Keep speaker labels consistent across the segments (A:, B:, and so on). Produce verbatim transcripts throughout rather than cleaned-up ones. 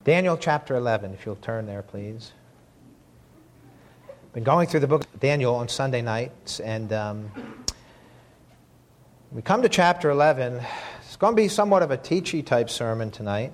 A: Daniel chapter eleven, if you'll turn there, please. Been going through the book of Daniel on Sunday nights, and um, we come to chapter eleven. It's going to be somewhat of a teachy type sermon tonight.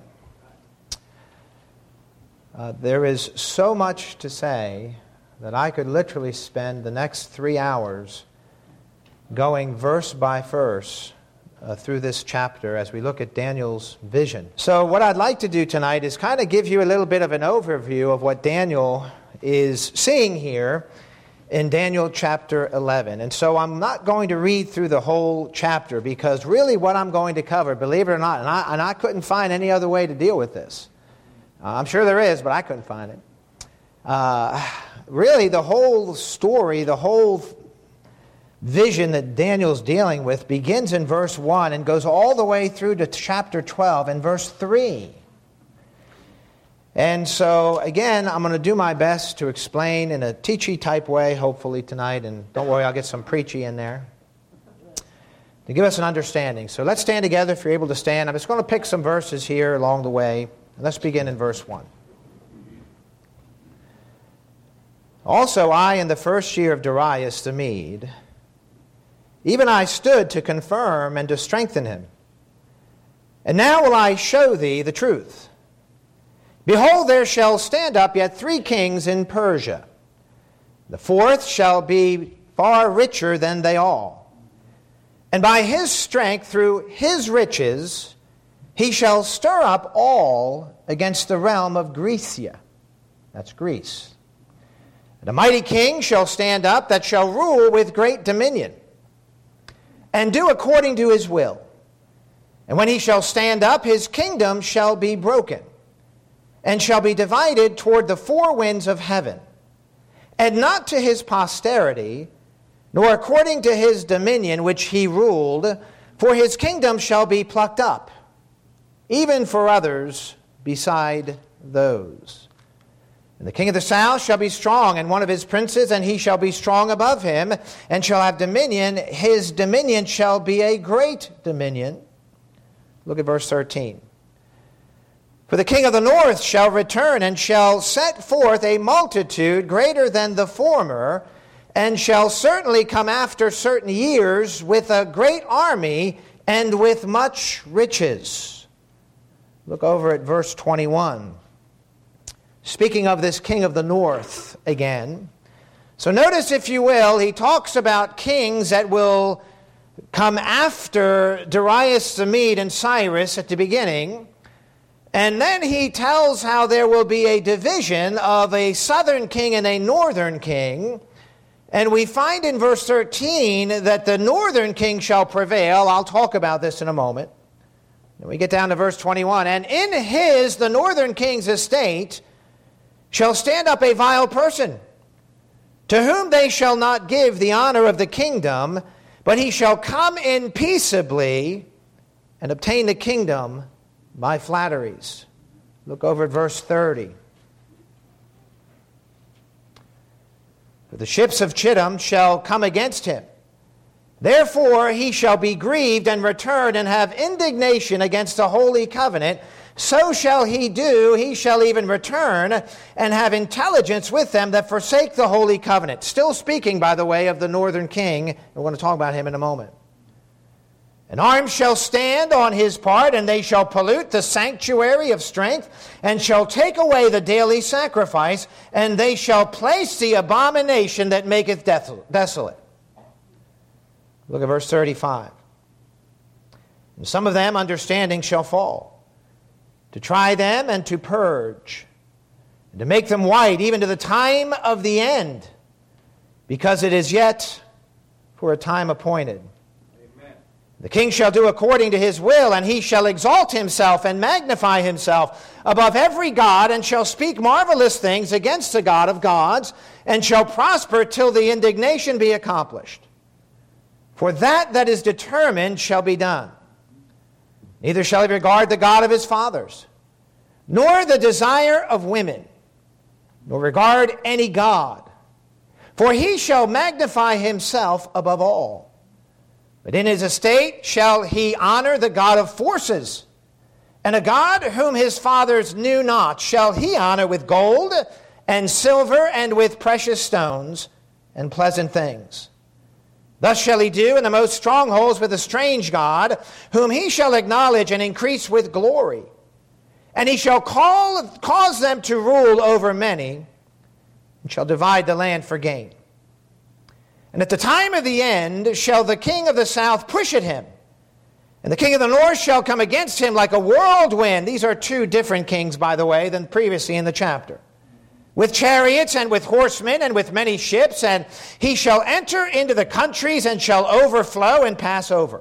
A: Uh, there is so much to say that I could literally spend the next three hours going verse by verse uh, through this chapter as we look at Daniel's vision. So what I'd like to do tonight is kind of give you a little bit of an overview of what Daniel is seeing here in Daniel chapter eleven. And so I'm not going to read through the whole chapter, because really what I'm going to cover, believe it or not, and I, and I couldn't find any other way to deal with this. Uh, I'm sure there is, but I couldn't find it. Uh, really the whole story, the whole vision that Daniel's dealing with begins in verse one and goes all the way through to chapter twelve and verse three. And so, again, I'm going to do my best to explain in a teachy type way, hopefully tonight, and don't worry, I'll get some preachy in there to give us an understanding. So let's stand together if you're able to stand. I'm just going to pick some verses here along the way. Let's begin in verse one. Also I, in the first year of Darius the Mede, even I stood to confirm and to strengthen him. And now will I show thee the truth. Behold, there shall stand up yet three kings in Persia. The fourth shall be far richer than they all. And by his strength, through his riches, he shall stir up all against the realm of Grecia. That's Greece. And a mighty king shall stand up that shall rule with great dominion, and do according to his will. And when he shall stand up, his kingdom shall be broken, and shall be divided toward the four winds of heaven, and not to his posterity, nor according to his dominion which he ruled, for his kingdom shall be plucked up, even for others beside those. And the king of the south shall be strong, and one of his princes, and he shall be strong above him, and shall have dominion. His dominion shall be a great dominion. Look at verse thirteen. For the king of the north shall return, and shall set forth a multitude greater than the former, and shall certainly come after certain years with a great army and with much riches. Look over at verse twenty-one. Speaking of this king of the north again. So notice, if you will, he talks about kings that will come after Darius the Mede and Cyrus at the beginning. And then he tells how there will be a division of a southern king and a northern king. And we find in verse thirteen that the northern king shall prevail. I'll talk about this in a moment. And we get down to verse twenty-one. And in his, the northern king's estate, shall stand up a vile person, to whom they shall not give the honor of the kingdom, but he shall come in peaceably and obtain the kingdom by flatteries. Look over at verse thirty. For the ships of Chittim shall come against him. Therefore he shall be grieved and return and have indignation against the holy covenant. So shall he do, he shall even return and have intelligence with them that forsake the holy covenant. Still speaking, by the way, of the northern king. We're going to talk about him in a moment. And arms shall stand on his part, and they shall pollute the sanctuary of strength, and shall take away the daily sacrifice, and they shall place the abomination that maketh desolate. Look at verse thirty-five. And some of them understanding shall fall, to try them and to purge, and to make them white even to the time of the end, because it is yet for a time appointed. Amen. The king shall do according to his will, and he shall exalt himself and magnify himself above every god, and shall speak marvelous things against the God of gods, and shall prosper till the indignation be accomplished. For that that is determined shall be done. Neither shall he regard the God of his fathers, nor the desire of women, nor regard any god. For he shall magnify himself above all. But in his estate shall he honor the God of forces, And a God whom his fathers knew not shall he honor with gold and silver and with precious stones and pleasant things. Thus shall he do in the most strongholds with a strange God, whom he shall acknowledge and increase with glory. And he shall call, cause them to rule over many, and shall divide the land for gain. And at the time of the end shall the king of the south push at him, and the king of the north shall come against him like a whirlwind. These are two different kings, by the way, than previously in the chapter. With chariots and with horsemen and with many ships, and he shall enter into the countries and shall overflow and pass over.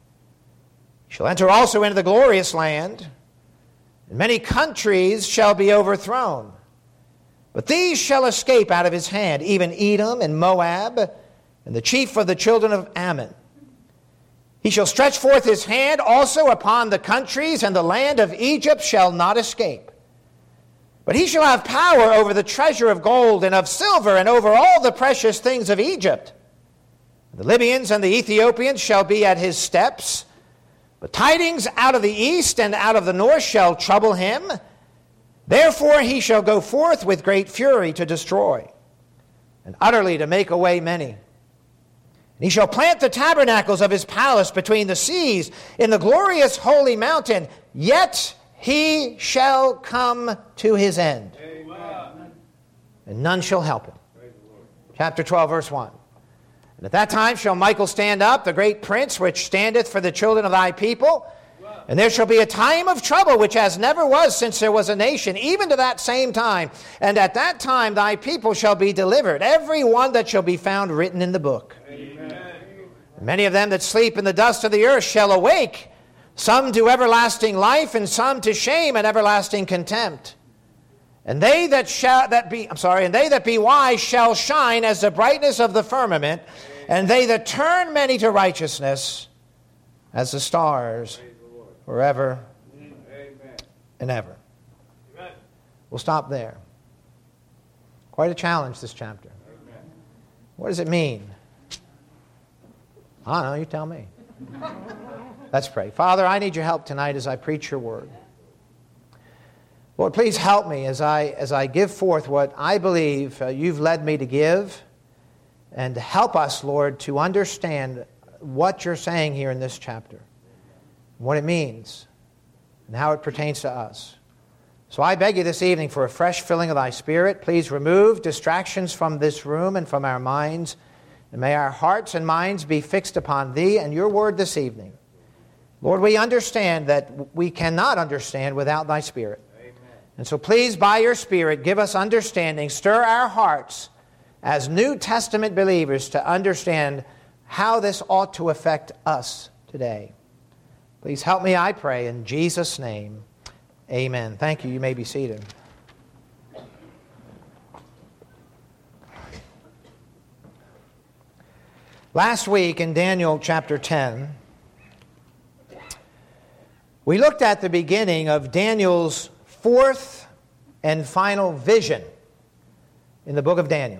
A: He shall enter also into the glorious land, and many countries shall be overthrown. But these shall escape out of his hand, even Edom and Moab, and the chief of the children of Ammon. He shall stretch forth his hand also upon the countries, and the land of Egypt shall not escape. But he shall have power over the treasure of gold and of silver, and over all the precious things of Egypt. The Libyans and the Ethiopians shall be at his steps. But tidings out of the east and out of the north shall trouble him. Therefore he shall go forth with great fury to destroy, and utterly to make away many. And he shall plant the tabernacles of his palace between the seas in the glorious holy mountain. Yet he shall come to his end. Amen. And none shall help him. Chapter twelve, verse one. And at that time shall Michael stand up, the great prince, which standeth for the children of thy people. And there shall be a time of trouble, which as never was since there was a nation, even to that same time. And at that time thy people shall be delivered, every one that shall be found written in the book. Amen. Many of them that sleep in the dust of the earth shall awake, some to everlasting life, and some to shame and everlasting contempt. And they that shall that be I'm sorry, and they that be wise shall shine as the brightness of the firmament, and they that turn many to righteousness as the stars forever and ever. We'll stop there. Quite a challenge, this chapter. What does it mean? I don't know, you tell me. Let's pray. Father, I need your help tonight as I preach your word. Lord, please help me as I as I give forth what I believe uh, you've led me to give, and help us, Lord, to understand what you're saying here in this chapter, what it means, and how it pertains to us. So I beg you this evening for a fresh filling of thy Spirit. Please remove distractions from this room and from our minds, and may our hearts and minds be fixed upon thee and your word this evening. Lord, we understand that we cannot understand without thy Spirit. Amen. And so please, by your Spirit, give us understanding. Stir our hearts as New Testament believers to understand how this ought to affect us today. Please help me, I pray, in Jesus' name. Amen. Thank you. You may be seated. Last week in Daniel chapter ten, we looked at the beginning of Daniel's fourth and final vision in the book of Daniel.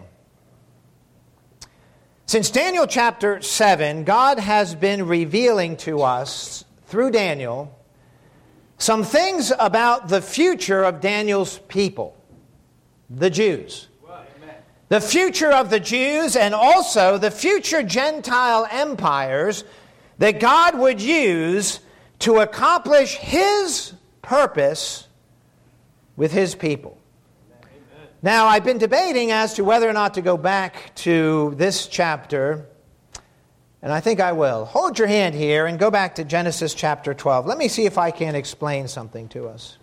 A: Since Daniel chapter seven, God has been revealing to us through Daniel some things about the future of Daniel's people, the Jews. The future of the Jews, and also the future Gentile empires that God would use to accomplish his purpose with his people. Amen. Now, I've been debating as to whether or not to go back to this chapter, and I think I will. Hold your hand here and go back to Genesis chapter twelve. Let me see if I can explain something to us.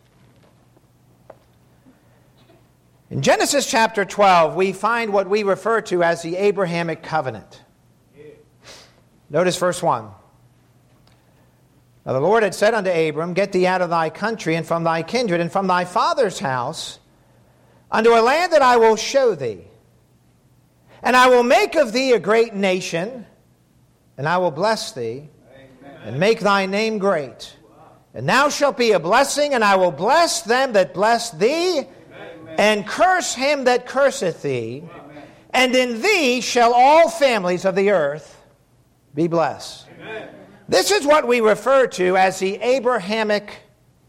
A: In Genesis chapter twelve, we find what we refer to as the Abrahamic covenant. Notice verse one. Now the Lord had said unto Abram, Get thee out of thy country, and from thy kindred, and from thy father's house, unto a land that I will show thee. And I will make of thee a great nation, and I will bless thee, Amen. And make thy name great. And thou shalt be a blessing, and I will bless them that bless thee, Amen. And curse him that curseth thee. Amen. And in thee shall all families of the earth be blessed. Amen. This is what we refer to as the Abrahamic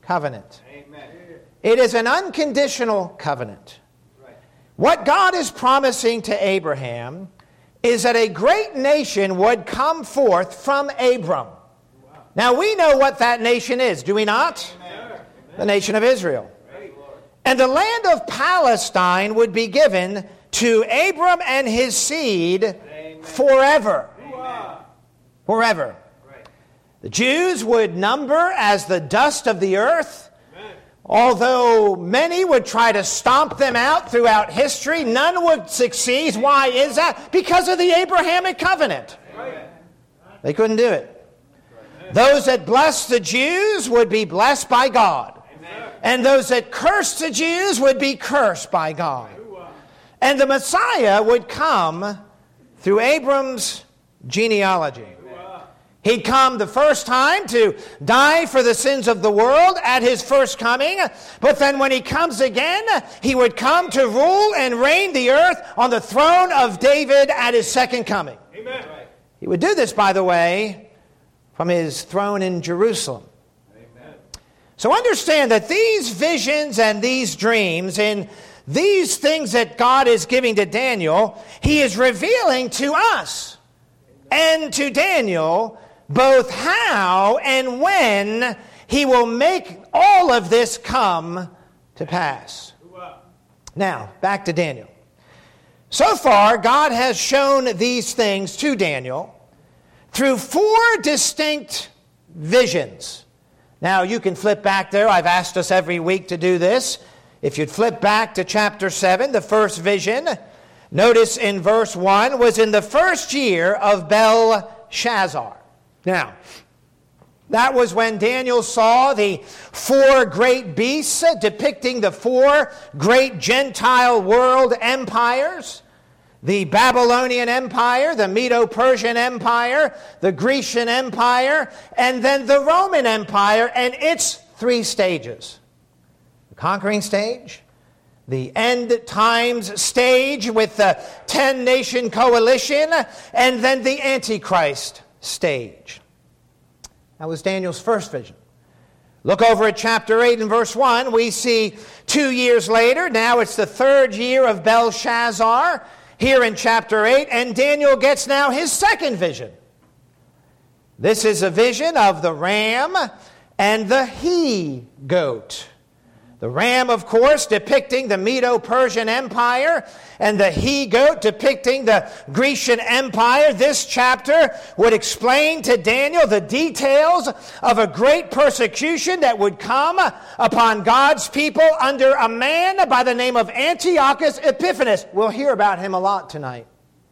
A: covenant.
B: Amen.
A: It is an unconditional covenant. Right. What God is promising to Abraham is that a great nation would come forth from Abram. Wow. Now we know what that nation is, do we not? Amen. The nation of Israel. Right. And the land of Palestine would be given to Abram and his seed Amen. Forever. Amen. Forever. Right. The Jews would number as the dust of the earth. Amen. Although many would try to stomp them out throughout history, none would succeed. Why is that? Because of the Abrahamic covenant. Amen. They couldn't do it. Amen. Those that blessed the Jews would be blessed by God. Amen. And those that cursed the Jews would be cursed by God. And the Messiah would come through Abram's genealogy. He'd come the first time to die for the sins of the world at his first coming. But then when he comes again, he would come to rule and reign the earth on the throne of David at his second coming. Amen. He would do this, by the way, from his throne in Jerusalem. Amen. So understand that these visions and these dreams in these things that God is giving to Daniel, he is revealing to us and to Daniel both how and when he will make all of this come to pass. Now, back to Daniel. So far, God has shown these things to Daniel through four distinct visions. Now, you can flip back there. I've asked us every week to do this. If you'd flip back to chapter seven, the first vision, notice in verse one, was in the first year of Belshazzar. Now, that was when Daniel saw the four great beasts depicting the four great Gentile world empires. The Babylonian Empire, the Medo-Persian Empire, the Grecian Empire, and then the Roman Empire and its three stages. Conquering stage, the end times stage with the ten-nation coalition, and then the Antichrist stage. That was Daniel's first vision. Look over at chapter eight and verse one. We see two years later, now it's the third year of Belshazzar, here in chapter eight, and Daniel gets now his second vision. This is a vision of the ram and the he-goat. The ram, of course, depicting the Medo-Persian Empire, and the he-goat depicting the Grecian Empire. This chapter would explain to Daniel the details of a great persecution that would come upon God's people under a man by the name of Antiochus Epiphanes. We'll hear about him a lot tonight.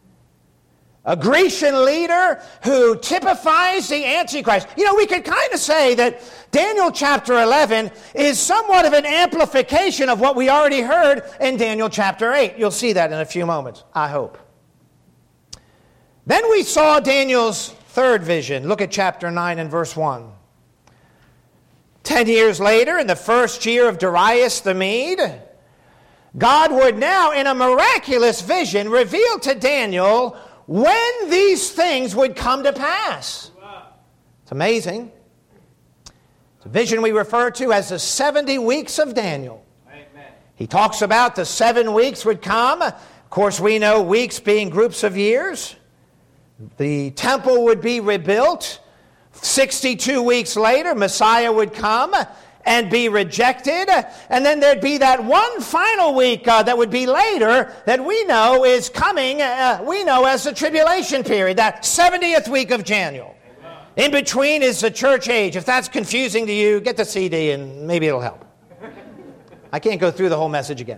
A: A Grecian leader who typifies the Antichrist. You know, we could kind of say that Daniel chapter eleven is somewhat of an amplification of what we already heard in Daniel chapter eight. You'll see that in a few moments, I hope. Then we saw Daniel's third vision. Look at chapter nine and verse one. Ten years later, in the first year of Darius the Mede, God would now, in a miraculous vision, reveal to Daniel when these things would come to pass. It's amazing. It's a vision we refer to as the seventy weeks of Daniel. Amen. He talks about the seven weeks would come. Of course, we know weeks being groups of years. The temple would be rebuilt. sixty-two weeks later, Messiah would come and be rejected. And then there'd be that one final week uh, that would be later that we know is coming, uh, we know as the tribulation period, that seventieth week of Daniel. Amen. In between is the church age. If that's confusing to you, get the C D and maybe it'll help. I can't go through the whole message again.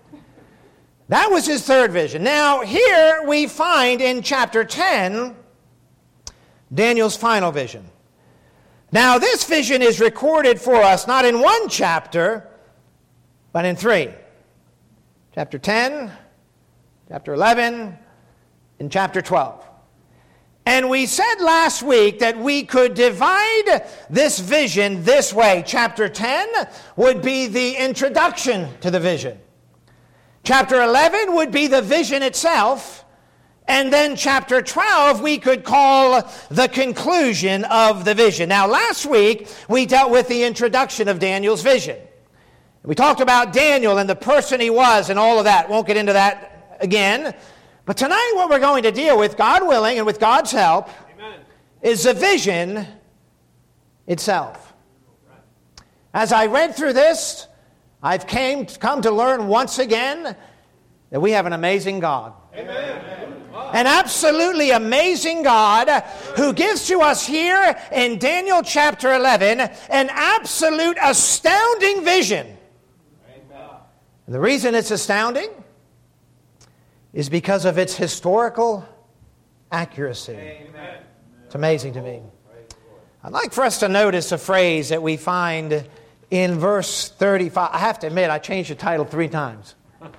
A: That was his third vision. Now, here we find in chapter ten, Daniel's final vision. Now, this vision is recorded for us not in one chapter, but in three. Chapter ten, chapter eleven, and chapter twelve. And we said last week that we could divide this vision this way. Chapter ten would be the introduction to the vision. Chapter eleven would be the vision itself. And then chapter twelve we could call the conclusion of the vision. Now last week we dealt with the introduction of Daniel's vision. We talked about Daniel and the person he was and all of that. Won't get into that again. But tonight what we're going to deal with, God willing and with God's help, Amen, is the vision itself. As I read through this, I've came, come to learn once again that we have an amazing God. Amen. An absolutely amazing God who gives to us here in Daniel chapter eleven an absolute astounding vision. Amen. And the reason it's astounding is because of its historical accuracy. Amen. It's amazing to me. I'd like for us to notice a phrase that we find in verse thirty-five. I have to admit, I changed the title three times.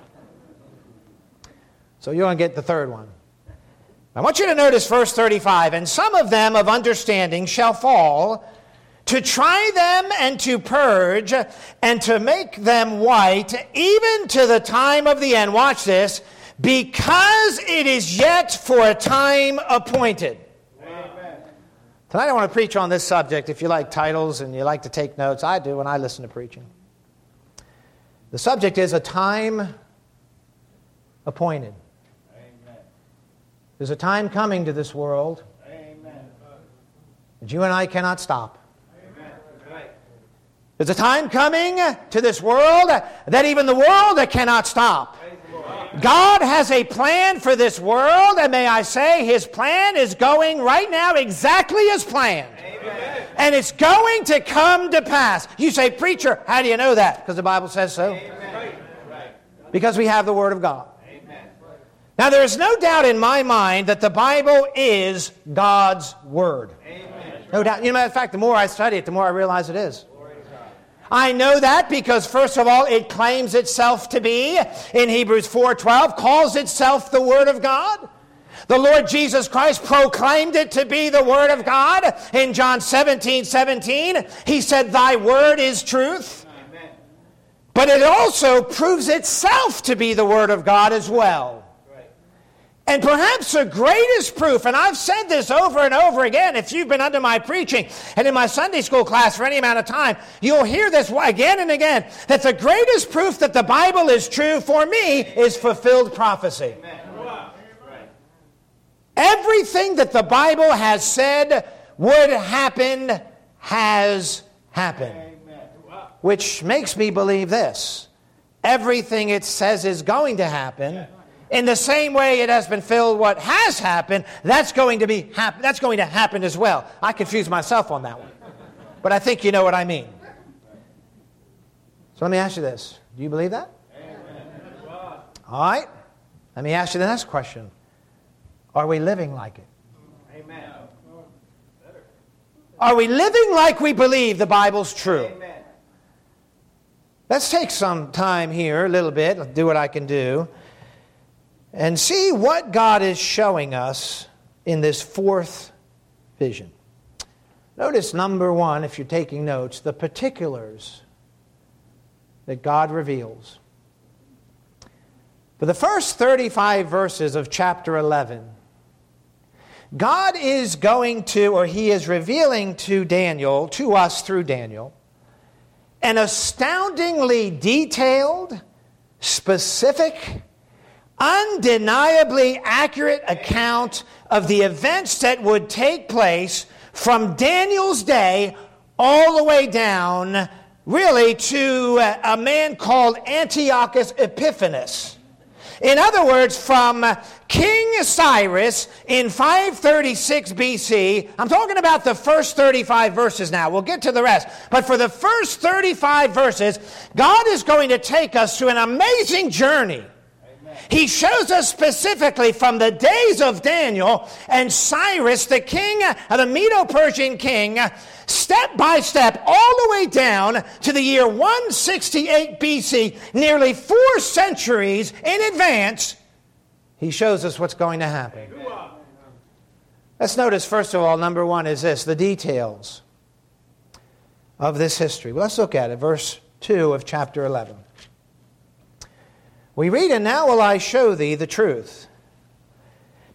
A: So you're going to get the third one. I want you to notice verse thirty-five. And some of them of understanding shall fall, to try them and to purge, and to make them white, even to the time of the end. Watch this. Because it is yet for a time appointed. Amen. Tonight I want to preach on this subject. If you like titles and you like to take notes, I do when I listen to preaching. The subject is a time appointed. There's a time coming to this world Amen. That you and I cannot stop. Amen. There's a time coming to this world that even the world cannot stop. God has a plan for this world, and may I say, His plan is going right now exactly as planned. Amen. And it's going to come to pass. You say, preacher, how do you know that? Because the Bible says so. Amen. Because we have the Word of God. Now, there is no doubt in my mind that the Bible is God's Word. Amen. No doubt. You know, matter of fact, the more I study it, the more I realize it is. I know that because, first of all, it claims itself to be, in Hebrews four twelve, calls itself the Word of God. The Lord Jesus Christ proclaimed it to be the Word of God. In John seventeen seventeen, He said, Thy Word is truth. Amen. But it also proves itself to be the Word of God as well. And perhaps the greatest proof, and I've said this over and over again, if you've been under my preaching and in my Sunday school class for any amount of time, you'll hear this again and again, that the greatest proof that the Bible is true for me is fulfilled prophecy. Amen. Everything that the Bible has said would happen has happened. Amen. Which makes me believe this. Everything it says is going to happen, in the same way it has been filled what has happened, that's going to be hap- that's going to happen as well. I confused myself on that one. But I think you know what I mean. So let me ask you this. Do you believe that? Amen. All right. Let me ask you the next question. Are we living like it? Amen. Are we living like we believe the Bible's true? Amen. Let's take some time here, a little bit, Let's do what I can do, and see what God is showing us in this fourth vision. Notice, number one, if you're taking notes, the particulars that God reveals. For the first thirty-five verses of chapter eleven, God is going to, or He is revealing to Daniel, to us through Daniel, an astoundingly detailed, specific, undeniably accurate account of the events that would take place from Daniel's day all the way down, really, to a man called Antiochus Epiphanes. In other words, from King Cyrus in five thirty-six B C, I'm talking about the first thirty-five verses now. We'll get to the rest. But for the first thirty-five verses, God is going to take us through an amazing journey. He shows us specifically from the days of Daniel and Cyrus, the king, the Medo-Persian king, step by step, all the way down to the year one sixty-eight B C, nearly four centuries in advance. He shows us what's going to happen. Let's notice, first of all, number one is this, the details of this history. Well, let's look at it, verse two of chapter eleven. We read, "And now will I show thee the truth.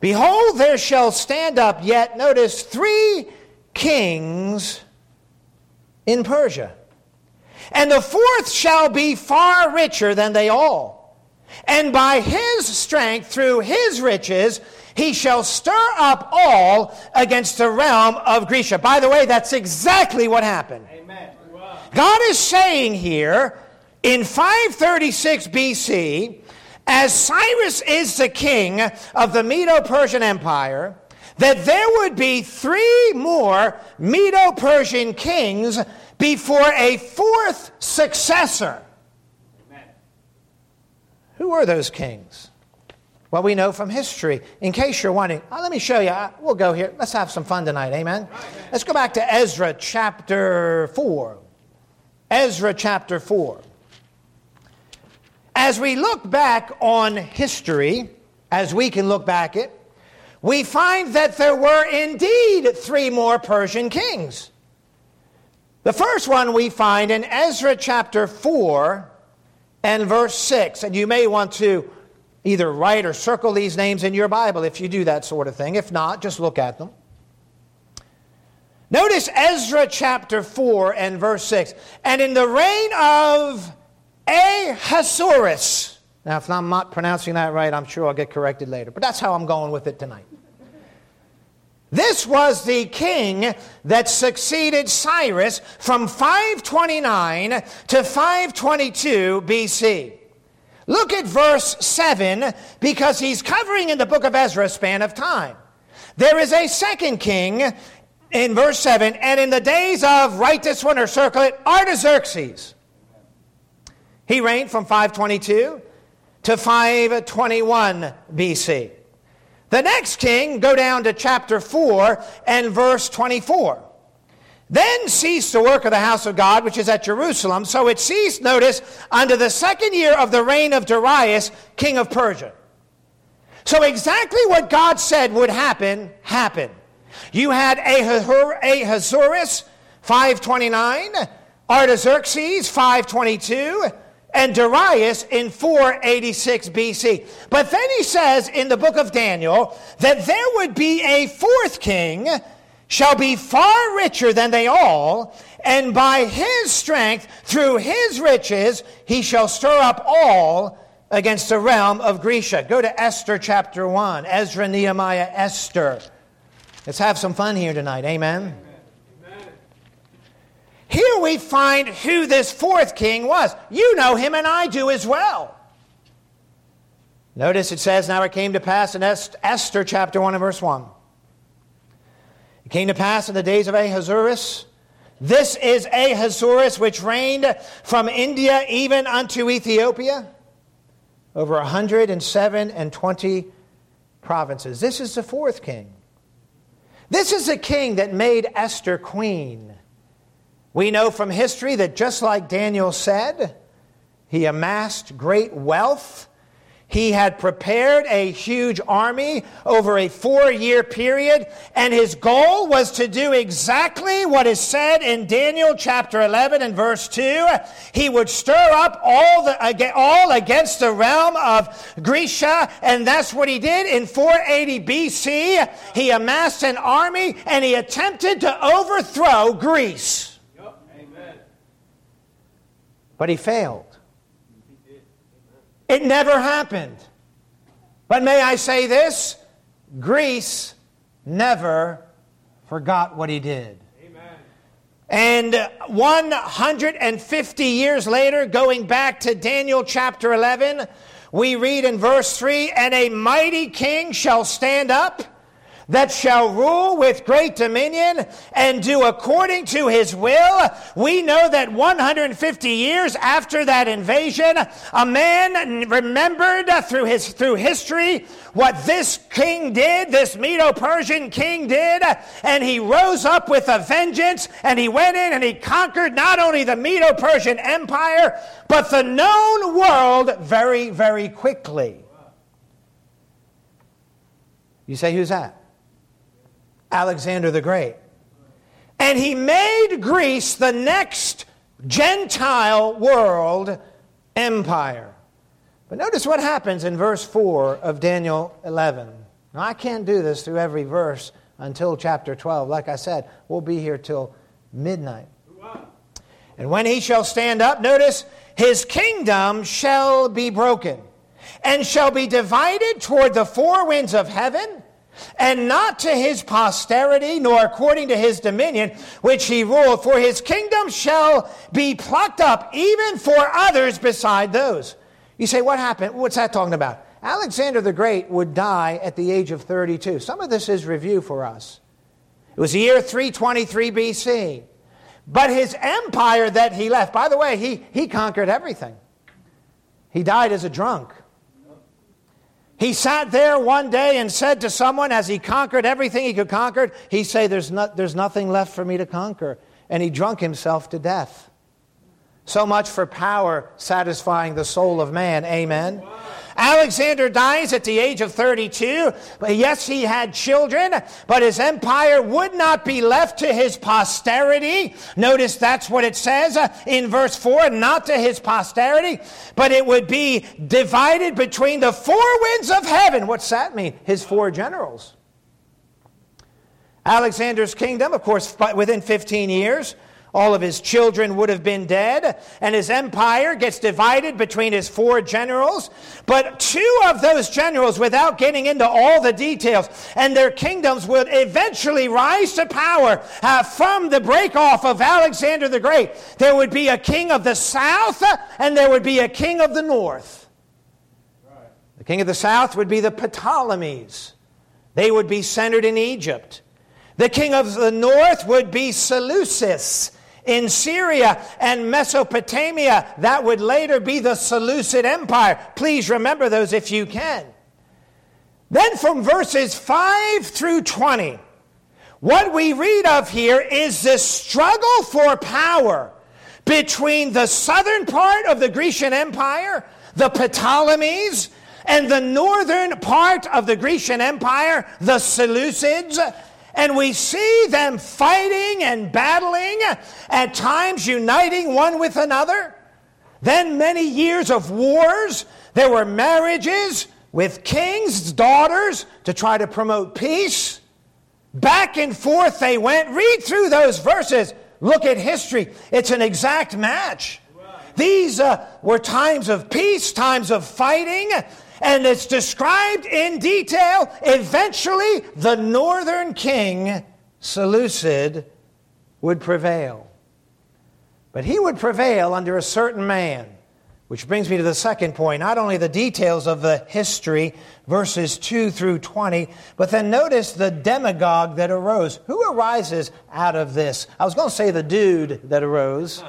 A: Behold, there shall stand up yet, notice, three kings in Persia. And the fourth shall be far richer than they all. And by his strength, through his riches, he shall stir up all against the realm of Grecia. By the way, that's exactly what happened.
B: Amen. Wow.
A: God is saying here, in five thirty-six B C, as Cyrus is the king of the Medo-Persian Empire, that there would be three more Medo-Persian kings before a fourth successor.
B: Amen.
A: Who were those kings? Well, we know from history. In case you're wondering, oh, let me show you. We'll go here. Let's have some fun tonight. Amen?
B: Right,
A: Let's go back to Ezra chapter four. Ezra chapter four. As we look back on history, as we can look back it, we find that there were indeed three more Persian kings. The first one we find in Ezra chapter four and verse six. And you may want to either write or circle these names in your Bible if you do that sort of thing. If not, just look at them. Notice Ezra chapter four and verse six. And in the reign of Ahasuerus. Now, if I'm not pronouncing that right, I'm sure I'll get corrected later. But that's how I'm going with it tonight. This was the king that succeeded Cyrus from five twenty-nine to five twenty-two B C. Look at verse seven, because he's covering in the book of Ezra a span of time. There is a second king in verse seven, and in the days of, write this one or circle it, Artaxerxes. He reigned from five twenty-two to five twenty-one B C. The next king, go down to chapter four and verse twenty-four. Then ceased the work of the house of God, which is at Jerusalem. So it ceased, notice, under the second year of the reign of Darius, king of Persia. So exactly what God said would happen, happened. You had Ahasuerus, five twenty-nine, Artaxerxes, five twenty-two, and Darius in four eighty-six B C. But then he says in the book of Daniel that there would be a fourth king, shall be far richer than they all, and by his strength, through his riches, he shall stir up all against the realm of Grecia. Go to Esther chapter one. Ezra, Nehemiah, Esther. Let's have some fun here tonight. Amen.
B: Amen.
A: Here we find who this fourth king was. You know him and I do as well. Notice it says, now it came to pass in Esther chapter one and verse one. It came to pass in the days of Ahasuerus. This is Ahasuerus, which reigned from India even unto Ethiopia, over a hundred and seven and twenty provinces. This is the fourth king. This is the king that made Esther queen. We know from history that just like Daniel said, he amassed great wealth. He had prepared a huge army over a four-year period, and his goal was to do exactly what is said in Daniel chapter eleven and verse two. He would stir up all, the, all against the realm of Grecia, and that's what he did in four eighty B C. He amassed an army, and he attempted to overthrow Greece.
B: Yep. Amen.
A: But he failed. It never happened. But may I say this? Greece never forgot what he did.
B: Amen.
A: And one hundred fifty years later, going back to Daniel chapter eleven, we read in verse three, and a mighty king shall stand up, that shall rule with great dominion and do according to his will. We know that one hundred fifty years after that invasion, a man remembered through his through history what this king did, this Medo-Persian king did, and he rose up with a vengeance, and he went in and he conquered not only the Medo-Persian Empire, but the known world very, very quickly. You say, who's that? Alexander the Great. And he made Greece the next Gentile world empire. But notice what happens in verse four of Daniel eleven. Now, I can't do this through every verse until chapter twelve. Like I said, we'll be here till midnight. And when he shall stand up, notice, his kingdom shall be broken, and shall be divided toward the four winds of heaven, and not to his posterity, nor according to his dominion, which he ruled. For his kingdom shall be plucked up, even for others beside those. You say, what happened? What's that talking about? Alexander the Great would die at the age of thirty-two. Some of this is review for us. It was the year three twenty-three B C. But his empire that he left, by the way, he, he conquered everything. He died as a drunk. He sat there one day and said to someone, as he conquered everything he could conquer, he said, there's, not, there's nothing left for me to conquer. And he drunk himself to death. So much for power satisfying the soul of man. Amen. Wow. Alexander dies at the age of thirty-two. But yes, he had children, but his empire would not be left to his posterity. Notice that's what it says in verse four, not to his posterity, but it would be divided between the four winds of heaven. What's that mean? His four generals. Alexander's kingdom, of course, within fifteen years, all of his children would have been dead, and his empire gets divided between his four generals. But two of those generals, without getting into all the details, and their kingdoms would eventually rise to power uh, from the break-off of Alexander the Great. There would be a king of the south, and there would be a king of the north. Right. The king of the south would be the Ptolemies. They would be centered in Egypt. The king of the north would be Seleucus in Syria and Mesopotamia. That would later be the Seleucid Empire. Please remember those if you can. Then from verses five through twenty, what we read of here is the struggle for power between the southern part of the Grecian Empire, the Ptolemies, and the northern part of the Grecian Empire, the Seleucids. And we see them fighting and battling, at times uniting one with another. Then many years of wars. There were marriages with kings' daughters to try to promote peace. Back and forth they went. Read through those verses. Look at history. It's an exact match. These uh, were times of peace, times of fighting. And it's described in detail. Eventually, the northern king, Seleucid, would prevail. But he would prevail under a certain man. Which brings me to the second point. Not only the details of the history, verses two through twenty, but then notice the demagogue that arose. Who arises out of this? I was going to say the dude that arose.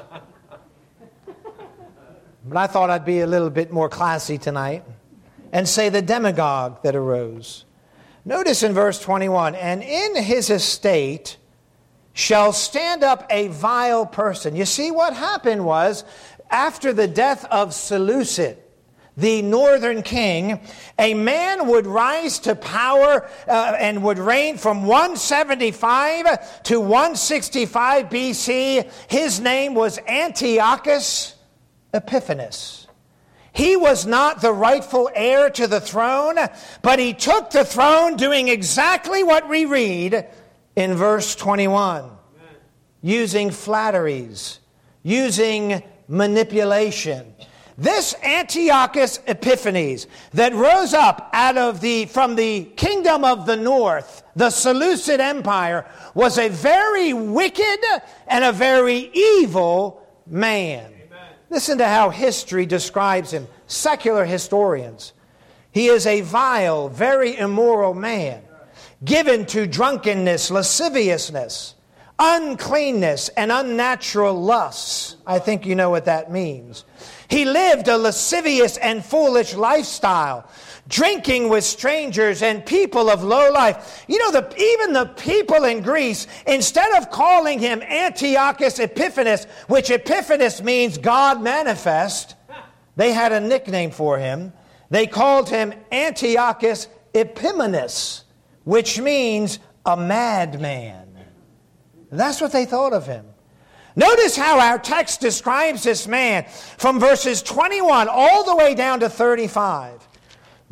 A: But I thought I'd be a little bit more classy tonight and say the demagogue that arose. Notice in verse twenty-one, and in his estate shall stand up a vile person. You see, what happened was, after the death of Seleucid, the northern king, a man would rise to power uh, and would reign from one seventy-five to one sixty-five B C. His name was Antiochus Epiphanes. He was not the rightful heir to the throne, but he took the throne doing exactly what we read in verse twenty-one. Amen. Using flatteries, using manipulation. This Antiochus Epiphanes that rose up out of the from the kingdom of the north, the Seleucid Empire, was a very wicked and a very evil man. Listen to how history describes him. Secular historians. He is a vile, very immoral man, given to drunkenness, lasciviousness, uncleanness, and unnatural lusts. I think you know what that means. He lived a lascivious and foolish lifestyle, drinking with strangers and people of low life. You know, the, even the people in Greece, instead of calling him Antiochus Epiphanes, which Epiphanes means God manifest, they had a nickname for him. They called him Antiochus Epimanes, which means a madman. That's what they thought of him. Notice how our text describes this man from verses twenty-one all the way down to thirty-five.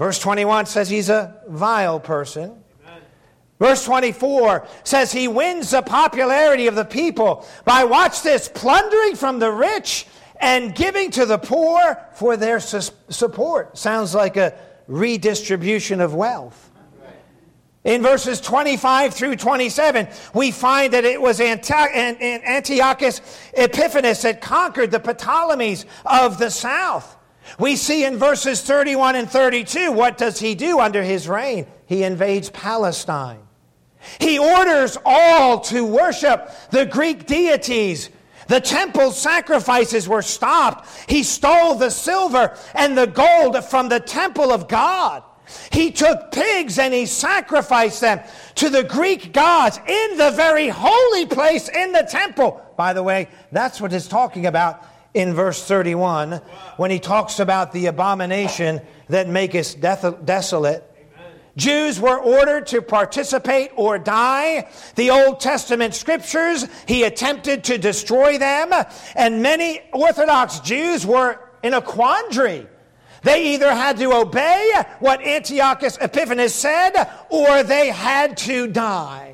A: Verse twenty-one says he's a vile person. Verse twenty-four says he wins the popularity of the people by, watch this, plundering from the rich and giving to the poor for their su- support. Sounds like a redistribution of wealth. In verses twenty-five through twenty-seven, we find that it was Antiochus Epiphanes that conquered the Ptolemies of the south. We see in verses thirty-one and thirty-two, what does he do under his reign? He invades Palestine. He orders all to worship the Greek deities. The temple sacrifices were stopped. He stole the silver and the gold from the temple of God. He took pigs and he sacrificed them to the Greek gods in the very holy place in the temple. By the way, that's what it's talking about in verse thirty-one when he talks about the abomination that maketh desolate. Jews were ordered to participate or die. The Old Testament scriptures, he attempted to destroy them. And many Orthodox Jews were in a quandary. They either had to obey what Antiochus Epiphanes said, or they had to die.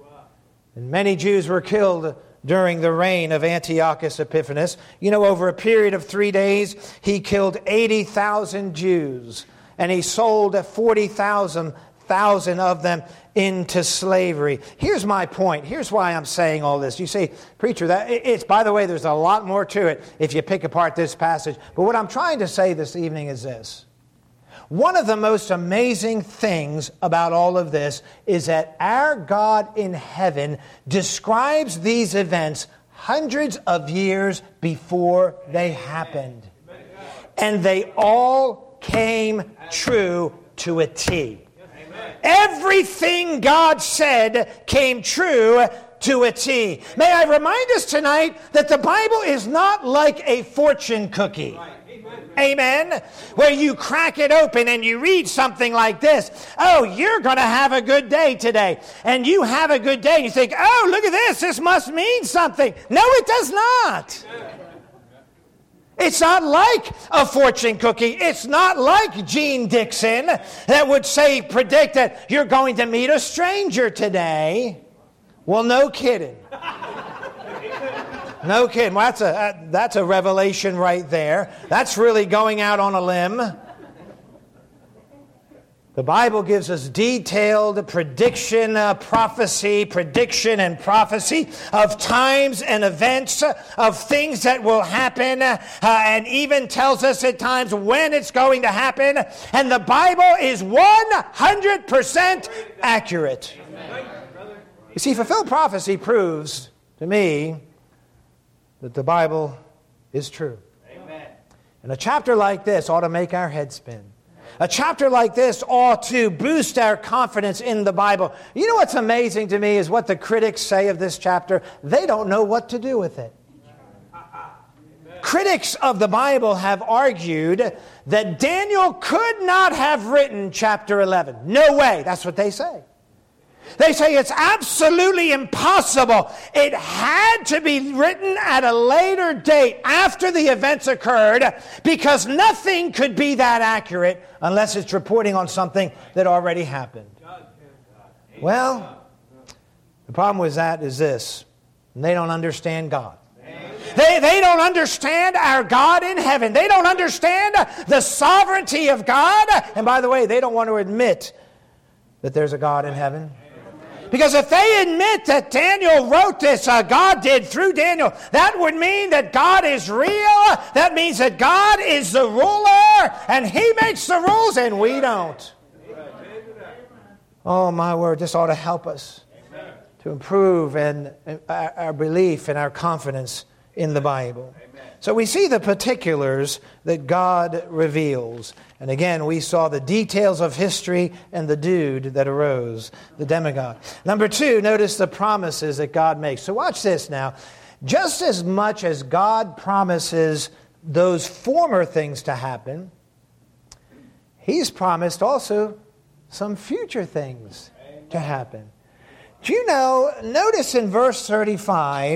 A: And many Jews were killed during the reign of Antiochus Epiphanes. You know, over a period of three days, he killed eighty thousand Jews. And he sold forty thousand of them into slavery. Here's my point. Here's why I'm saying all this. You say, preacher, that it's, by the way, there's a lot more to it if you pick apart this passage. But what I'm trying to say this evening is this. One of the most amazing things about all of this is that our God in heaven describes these events hundreds of years before they happened. And they all came true to a T. Amen. Everything God said came true to a T. May I remind us tonight that the Bible is not like a fortune cookie. Right. Amen. Amen. Where you crack it open and you read something like this. Oh, you're going to have a good day today. And you have a good day. And you think, oh, look at this. This must mean something. No, it does not. Amen. It's not like a fortune cookie. It's not like Gene Dixon that would say, predict that you're going to meet a stranger today. Well, no kidding. No kidding. Well, that's a, that's a revelation right there. That's really going out on a limb. The Bible gives us detailed prediction, uh, prophecy, prediction and prophecy of times and events, uh, of things that will happen, uh, and even tells us at times when it's going to happen. And the Bible is one hundred percent accurate. You see, fulfilled prophecy proves to me that the Bible is true. And a chapter like this ought to make our head spin. A chapter like this ought to boost our confidence in the Bible. You know what's amazing to me is what the critics say of this chapter. They don't know what to do with it. Critics of the Bible have argued that Daniel could not have written chapter eleven. No way. That's what they say. They say it's absolutely impossible. It had to be written at a later date after the events occurred because nothing could be that accurate unless it's reporting on something that already happened. Well, the problem with that is this. They don't understand God. They, they don't understand our God in heaven. They don't understand the sovereignty of God. And by the way, they don't want to admit that there's a God in heaven. Because if they admit that Daniel wrote this, uh, God did through Daniel, that would mean that God is real. That means that God is the ruler and He makes the rules and we don't. Oh my word, this ought to help us to improve and our, our belief and our confidence in the Bible. So we see the particulars that God reveals. And again, we saw the details of history and the dude that arose, the demigod. Number two, notice the promises that God makes. So watch this now. Just as much as God promises those former things to happen, He's promised also some future things to happen. Do you know, notice in verse thirty-five,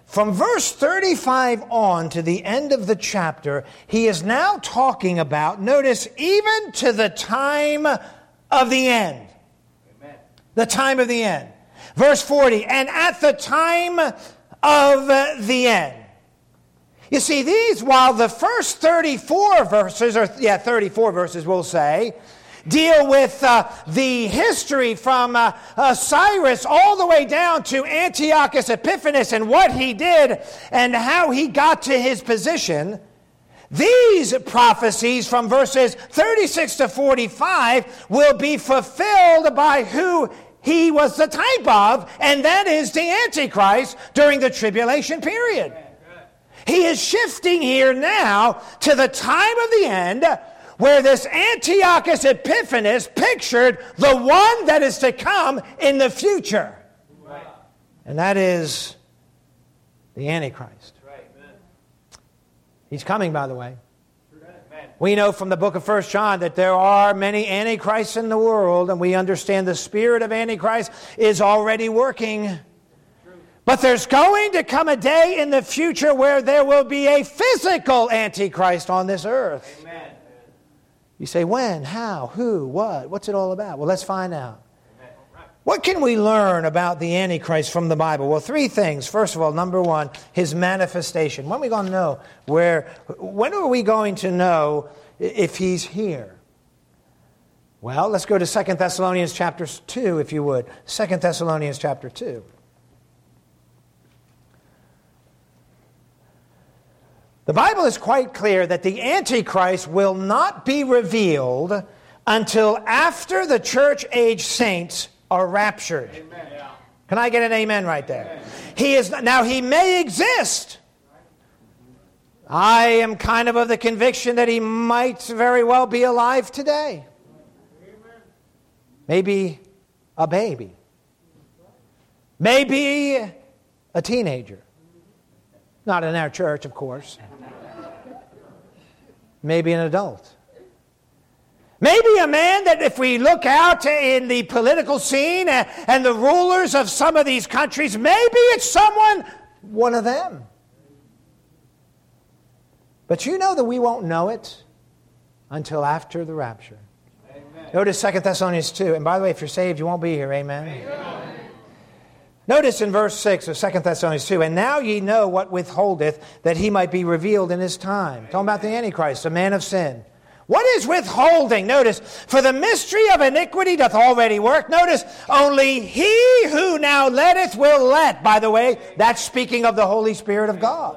A: from verse thirty-five on to the end of the chapter, he is now talking about, notice, even to the time of the end.
B: Amen.
A: The time of the end. Verse forty, and at the time of the end. You see, these, while the first thirty-four verses, or yeah, thirty-four verses we'll say, deal with uh, the history from uh, uh, Cyrus all the way down to Antiochus Epiphanes and what he did and how he got to his position. These prophecies from verses thirty-six to forty-five will be fulfilled by who he was the type of, and that is the Antichrist during the tribulation period. He is shifting here now to the time of the end, where this Antiochus Epiphanes pictured the one that is to come in the future.
B: Right.
A: And that is the Antichrist.
B: Right.
A: He's coming, by the way.
B: Amen.
A: We know from the book of First John that there are many Antichrists in the world, and we understand the spirit of Antichrist is already working. But there's going to come a day in the future where there will be a physical Antichrist on this earth.
B: Amen.
A: You say, when, how, who, what? What's it all about? Well, let's find out. What can we learn about the Antichrist from the Bible? Well, three things. First of all, number one, his manifestation. When are we going to know where, when are we going to know if he's here? Well, let's go to Second Thessalonians chapter two, if you would. Second Thessalonians chapter two. The Bible is quite clear that the Antichrist will not be revealed until after the church-age saints are raptured.
B: Amen.
A: Can I get an amen right there? He is now. He may exist. I am kind of of the conviction that he might very well be alive today. Maybe a baby. Maybe a teenager. Not in our church, of course. Maybe an adult. Maybe a man that if we look out in the political scene and the rulers of some of these countries, maybe it's someone, one of them. But you know that we won't know it until after the rapture.
B: Amen.
A: Notice Second Thessalonians two. And by the way, if you're saved, you won't be here. Amen? Amen. Notice in verse six of Second Thessalonians two, and now ye know what withholdeth, that he might be revealed in his time. Talking about the Antichrist, the man of sin. What is withholding? Notice, for the mystery of iniquity doth already work. Notice, only he who now letteth will let. By the way, that's speaking of the Holy Spirit of God.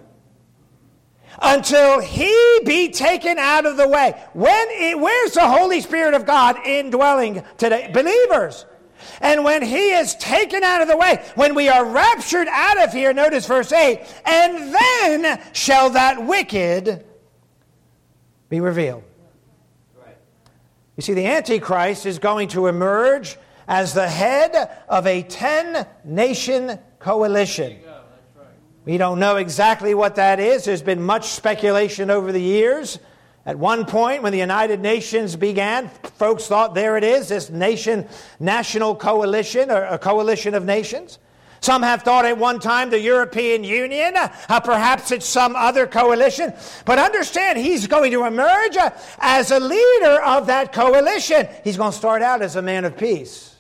A: Until he be taken out of the way. When it, where's the Holy Spirit of God indwelling today? Believers. And when he is taken out of the way, when we are raptured out of here, notice verse eight, and then shall that wicked be revealed.
B: Right.
A: You see, the Antichrist is going to emerge as the head of a ten-nation coalition.
B: That's right.
A: We don't know exactly what that is. There's been much speculation over the years. At one point, when the United Nations began, folks thought, there it is, this nation, national coalition, or a coalition of nations. Some have thought at one time the European Union, uh, perhaps it's some other coalition. But understand, he's going to emerge uh, as a leader of that coalition. He's going to start out as a man of peace.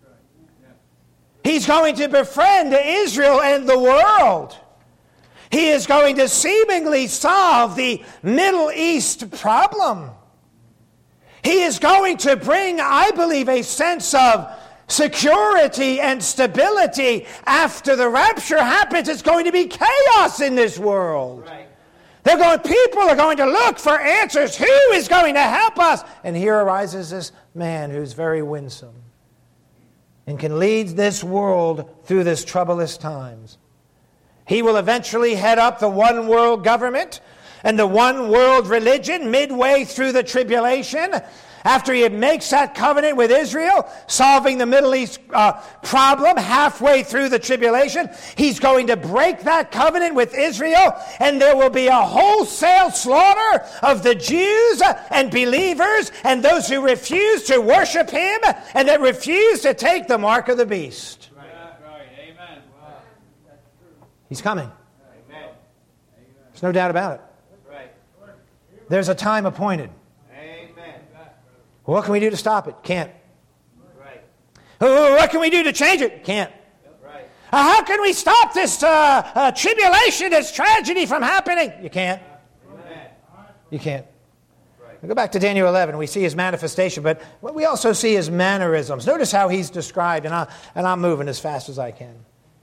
A: He's going to befriend Israel and the world. He is going to seemingly solve the Middle East problem. He is going to bring, I believe, a sense of security and stability. After the rapture happens, it's going to be chaos in this world.
B: Right.
A: They're going, people are going to look for answers. Who is going to help us? And here arises this man who's very winsome and can lead this world through this troublous times. He will eventually head up the one world government and the one world religion midway through the tribulation. After he makes that covenant with Israel, solving the Middle East uh, problem halfway through the tribulation, he's going to break that covenant with Israel, and there will be a wholesale slaughter of the Jews and believers and those who refuse to worship him and that refuse to take the mark of the beast. He's coming.
B: Amen.
A: There's no doubt about it.
B: Right.
A: There's a time appointed.
B: Amen.
A: What can we do to stop it? Can't.
B: Right.
A: Oh, what can we do to change it? Can't.
B: Right.
A: Uh, how can we stop this uh, uh, tribulation, this tragedy from happening? You can't.
B: Amen.
A: You can't.
B: Right.
A: We go back to Daniel eleven. We see his manifestation, but we also see his mannerisms. Notice how he's described, and, I, and I'm moving as fast as I can.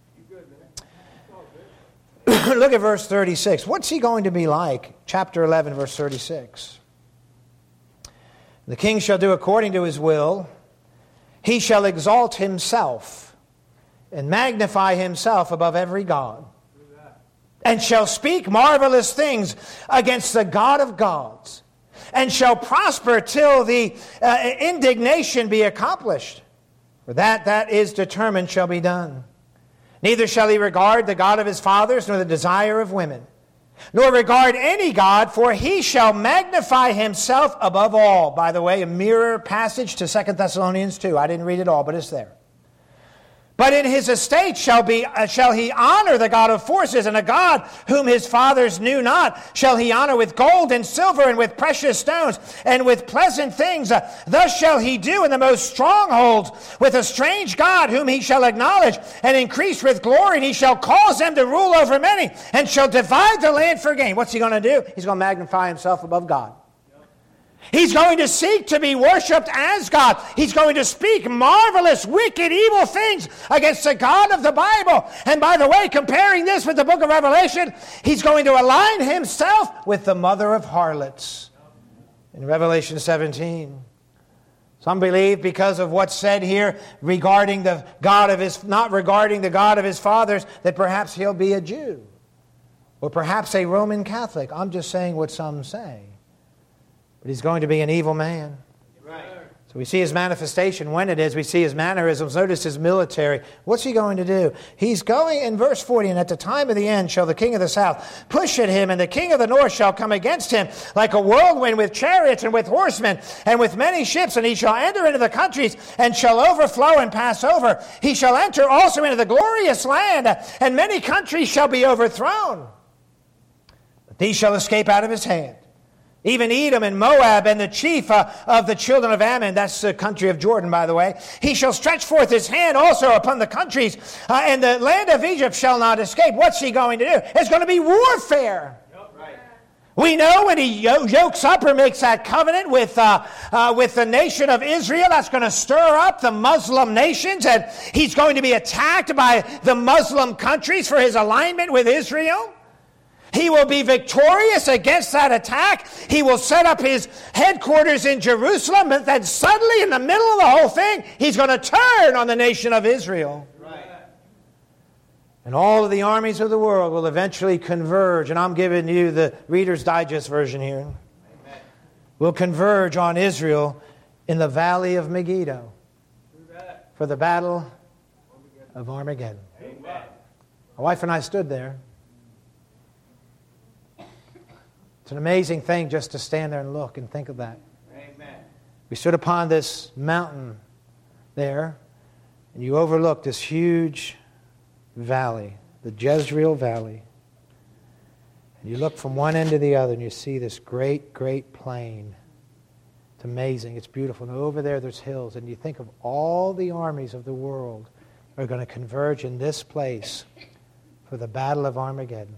A: Look at verse thirty-six. What's he going to be like? Chapter eleven, verse thirty-six. The king shall do according to his will. He shall exalt himself and magnify himself above every god, and shall speak marvelous things against the God of gods, and shall prosper till the uh, indignation be accomplished. For that that is determined shall be done. Neither shall he regard the God of his fathers, nor the desire of women, nor regard any God, for he shall magnify himself above all. By the way, a mirror passage to Second Thessalonians two. I didn't read it all, but it's there. But in his estate shall be uh, shall he honor the God of forces, and a God whom his fathers knew not shall he honor with gold and silver and with precious stones and with pleasant things. Uh, thus shall he do in the most strongholds with a strange God whom he shall acknowledge and increase with glory, and he shall cause them to rule over many and shall divide the land for gain. What's he going to do? He's going to magnify himself above God. He's going to seek to be worshipped as God. He's going to speak marvelous, wicked, evil things against the God of the Bible. And by the way, comparing this with the book of Revelation, he's going to align himself with the mother of harlots in Revelation seventeen. Some believe because of what's said here regarding the God of his, not regarding the God of his fathers, that perhaps he'll be a Jew or perhaps a Roman Catholic. I'm just saying what some say. But he's going to be an evil man.
B: Right.
A: So we see his manifestation when it is. We see his mannerisms. Notice his military. What's he going to do? He's going, in verse forty, and at the time of the end shall the king of the south push at him, and the king of the north shall come against him like a whirlwind with chariots and with horsemen and with many ships, and he shall enter into the countries and shall overflow and pass over. He shall enter also into the glorious land, and many countries shall be overthrown. But these shall escape out of his hand. Even Edom and Moab and the chief uh, of the children of Ammon, that's the country of Jordan, by the way. He shall stretch forth his hand also upon the countries, uh, and the land of Egypt shall not escape. What's he going to do? It's going to be warfare.
B: Yep. Right.
A: We know when he yokes up or makes that covenant with, uh, uh, with the nation of Israel, that's going to stir up the Muslim nations, and he's going to be attacked by the Muslim countries for his alignment with Israel. He will be victorious against that attack. He will set up his headquarters in Jerusalem, but then suddenly in the middle of the whole thing, he's going to turn on the nation of Israel.
B: Right.
A: And all of the armies of the world will eventually converge, and I'm giving you the Reader's Digest version here,
B: Amen.
A: will converge on Israel in the valley of Megiddo for the battle of Armageddon.
B: Amen.
A: My wife and I stood there. It's an amazing thing just to stand there and look and think of that.
B: Amen.
A: We stood upon this mountain there, and you overlooked this huge valley, the Jezreel Valley. And you look from one end to the other, and you see this great, great plain. It's amazing. It's beautiful. And over there, there's hills. And you think of all the armies of the world are going to converge in this place for the Battle of Armageddon.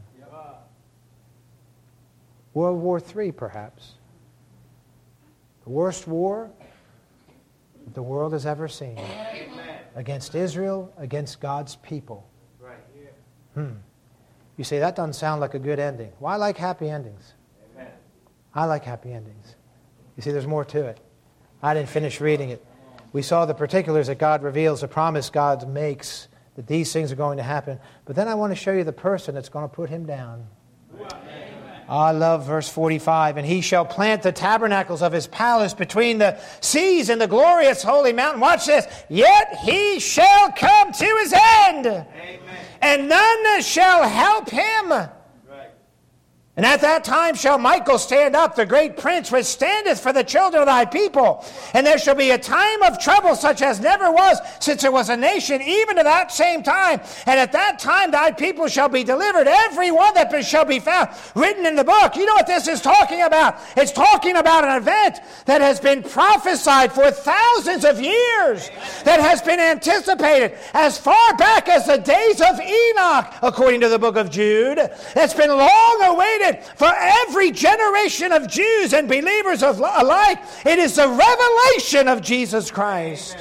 A: World War Three, perhaps. The worst war that the world has ever seen.
B: Amen.
A: Against Israel, against God's people.
B: Right.
A: Hmm. You say, that doesn't sound like a good ending. Well, I like happy endings.
B: Amen.
A: I like happy endings. You see, there's more to it. I didn't finish reading it. We saw the particulars that God reveals, the promise God makes, that these things are going to happen. But then I want to show you the person that's going to put him down. I love verse forty-five. And he shall plant the tabernacles of his palace between the seas and the glorious holy mountain. Watch this. Yet he shall come to his end.
B: Amen.
A: And none shall help him.
B: Right.
A: And at that time shall Michael stand up, the great prince, which standeth for the children of thy people. And there shall be a time of trouble such as never was, since there was a nation, even to that same time. And at that time thy people shall be delivered, every one that shall be found written in the book. You know what this is talking about? It's talking about an event that has been prophesied for thousands of years, that has been anticipated as far back as the days of Enoch, according to the book of Jude. It's been long awaited for every generation of Jews and believers of alike. It is the revelation of Jesus Christ.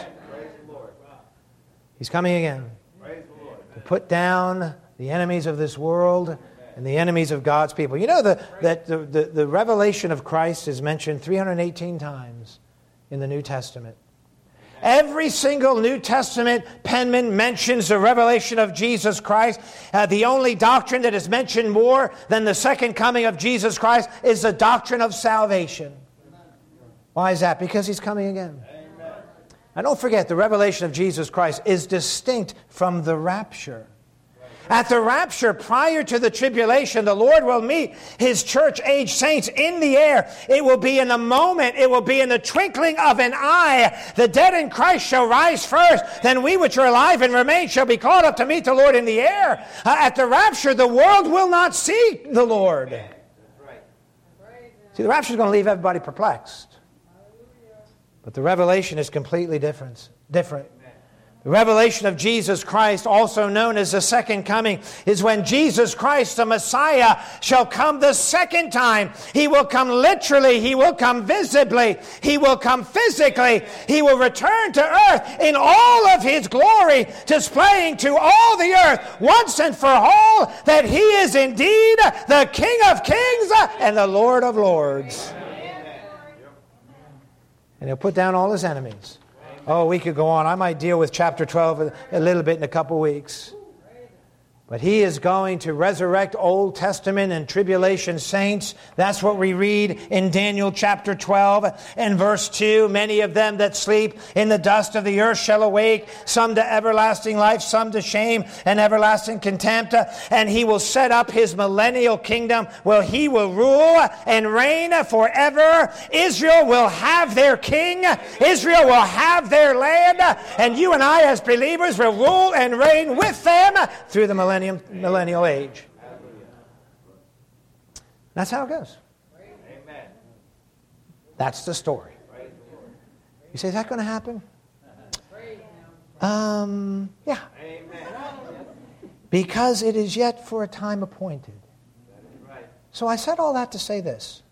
A: He's coming again to put down the enemies of this world and the enemies of God's people. You know the, that the, the, the revelation of Christ is mentioned three hundred eighteen times in the New Testament. Every single New Testament penman mentions the revelation of Jesus Christ. Uh, the only doctrine that is mentioned more than the second coming of Jesus Christ is the doctrine of salvation. Why is that? Because He's coming again. Amen. Now don't forget, the revelation of Jesus Christ is distinct from the rapture. At the rapture, prior to the tribulation, the Lord will meet His church-age saints in the air. It will be in a moment. It will be in the twinkling of an eye. The dead in Christ shall rise first. Then we which are alive and remain shall be caught up to meet the Lord in the air. Uh, at the rapture, the world will not see the Lord. See, the rapture is going to leave everybody perplexed. But the revelation is completely different. different. The revelation of Jesus Christ, also known as the second coming, is when Jesus Christ, the Messiah, shall come the second time. He will come literally. He will come visibly. He will come physically. He will return to earth in all of His glory, displaying to all the earth once and for all that He is indeed the King of kings and the Lord of lords. And He'll put down all His enemies. Oh, we could go on. I might deal with chapter twelve a little bit in a couple weeks. But He is going to resurrect Old Testament and tribulation saints. That's what we read in Daniel chapter twelve and verse two. Many of them that sleep in the dust of the earth shall awake, some to everlasting life, some to shame and everlasting contempt. And He will set up His millennial kingdom, where He will rule and reign forever. Israel will have their king. Israel will have their land. And you and I as believers will rule and reign with them through the millennium. millennial age. That's how it goes. Amen. That's the story. You say, is that going to happen? Um, yeah. Because it is yet for a time appointed. So I said all that to say this.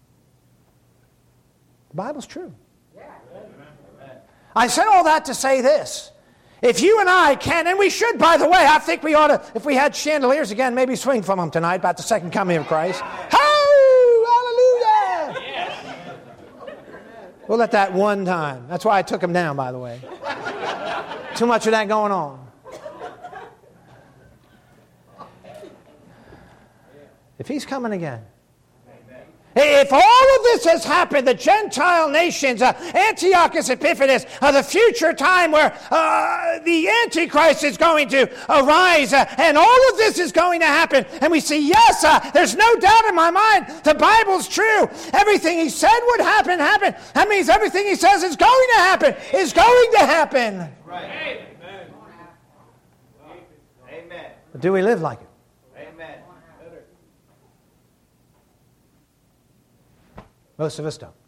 A: The Bible's true. I said all that to say this. If you and I can, and we should, by the way, I think we ought to, if we had chandeliers again, maybe swing from them tonight about the second coming of Christ. Oh, hallelujah! We'll let that one time. That's why I took them down, by the way. Too much of that going on. If He's coming again, if all of this has happened, the Gentile nations, uh, Antiochus Epiphanes, uh, the future time where uh, the Antichrist is going to arise, uh, and all of this is going to happen, and we see, yes, uh, there's no doubt in my mind, the Bible's true. Everything He said would happen, happen. That means everything He says is going to happen, is going to happen.
B: Right. Amen. Amen.
A: But do we live like it? Most of us don't.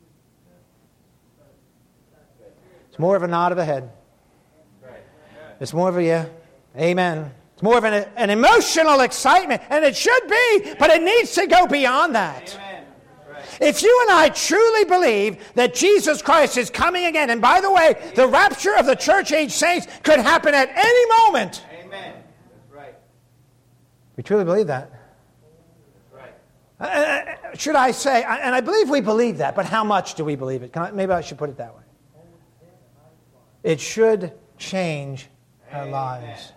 A: It's more of a nod of the head. It's more of a, yeah, amen. It's more of an, an emotional excitement, and it should be, but it needs to go beyond that. If you and I truly believe that Jesus Christ is coming again, and by the way, the rapture of the church-age saints could happen at any moment.
B: Amen. That's right.
A: We truly believe that. Uh, should I say, and I believe we believe that, but how much do we believe it? Can I, maybe I should put it that way. It should change our lives.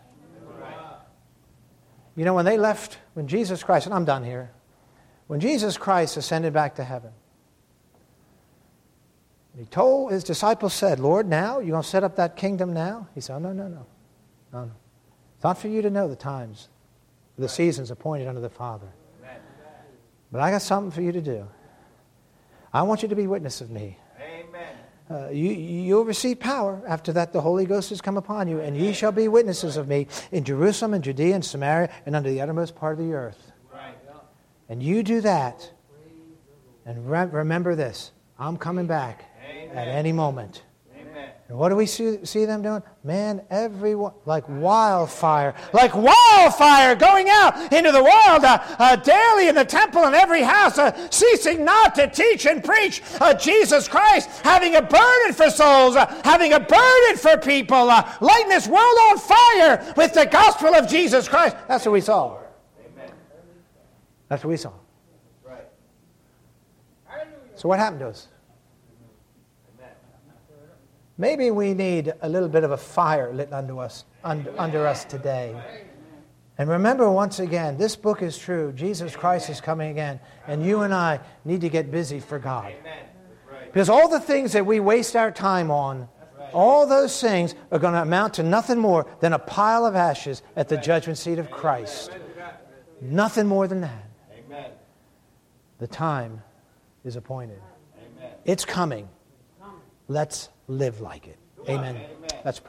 A: You know, when they left, when Jesus Christ, and I'm done here, when Jesus Christ ascended back to heaven, He told His disciples, said, Lord, now? You're going to set up that kingdom now? He said, oh, no, no, no. No, no. It's not for you to know the times, the seasons appointed unto the Father. But I got something for you to do. I want you to be witness of me.
B: Amen.
A: Uh, you, you'll receive power. After that, the Holy Ghost has come upon you, and ye shall be witnesses of me in Jerusalem and Judea and Samaria and unto the uttermost part of the earth.
B: Right.
A: And you do that. And re- remember this. I'm coming back
B: Amen.
A: at any moment.
B: Amen.
A: And what do we see, see them doing? Man, everyone, like wildfire, like wildfire going out into the world uh, uh, daily in the temple and every house, uh, ceasing not to teach and preach uh, Jesus Christ, having a burden for souls, uh, having a burden for people, uh, lighting this world on fire with the gospel of Jesus Christ. That's what we saw.
B: Amen.
A: That's what we saw.
B: Right.
A: So what happened to us?
B: Amen.
A: Maybe we need a little bit of a fire lit under us, under, under us today. And remember, once again, this book is true. Jesus Christ is coming again. And you and I need to get busy for God.
B: Amen. Right.
A: Because all the things that we waste our time on, all those things are going to amount to nothing more than a pile of ashes at the judgment seat of Christ. Nothing more than that.
B: Amen.
A: The time is appointed.
B: Amen.
A: It's coming. Let's live like it. Amen. Let's pray.